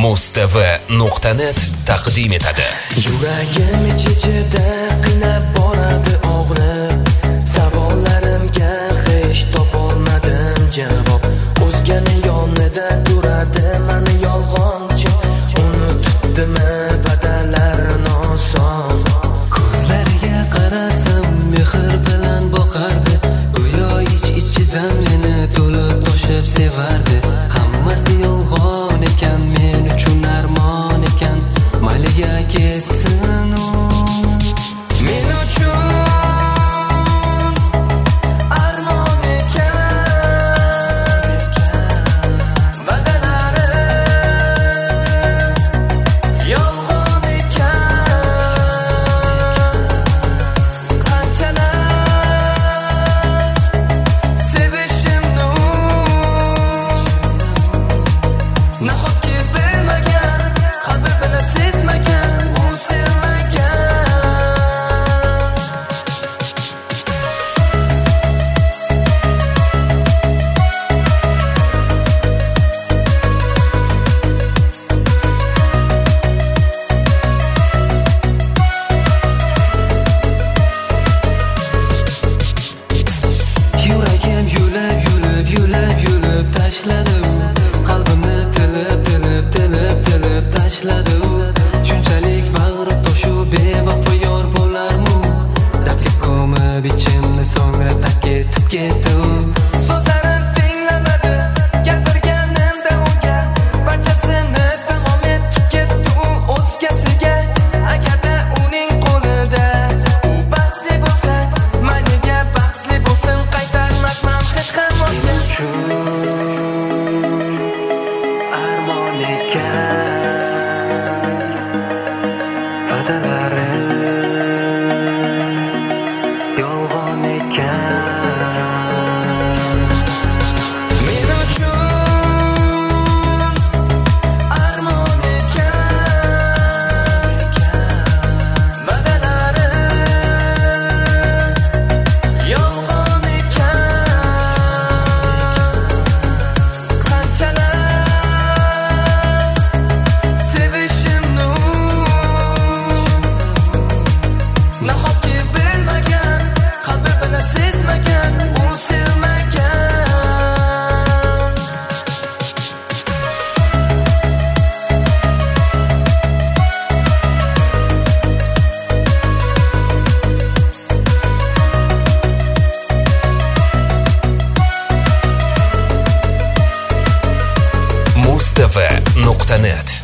mustv.net taqdim etadi. Yuragim ichida qiynab boradi og'rib, savollarimga hech topolmadim javob. O'zgani yonida turadi mani yolg'onchi, unutdimi va'dalarini oson. Ko'zlariga qarasam mehr bilan boqardi, go'yo ich-ichidan meni to'lib toshib sevardi. Hammasi yolg'on ekan, men uchun armon ekan, mayliga ketsin u. Men uchun armon ekan, va'dalari yolg'on ekan. Qanchalar sevishimni nahotki bilmagan, qalbi bilan sezmagan, u sevmagan. Yuragim yulib tashladi u, qalbimni tilib tashladi u. Shunchalik bag'ri toshu bevafo yor bo'larmi? Dardga ko'mib ichimni, so'ngra tark etib ketdi u. So'zlarim tinglamadi, gapirganimda unga barchasini davom etib ketdi u o'zgasiga. Agarda uning qo'lida u baxtli bo'lsa, mayliga baxtli bo'lsin, qaytarmasman hech ham vaqtga. Armon ekan, va'dalari yolg'on ekan. Men uchun armon ekan, va'dalari yolg'on ekan. Qanchalar sevishimni nahotki bilmagan, qalbi bilan sezmagan, u sevmagan. mustv.net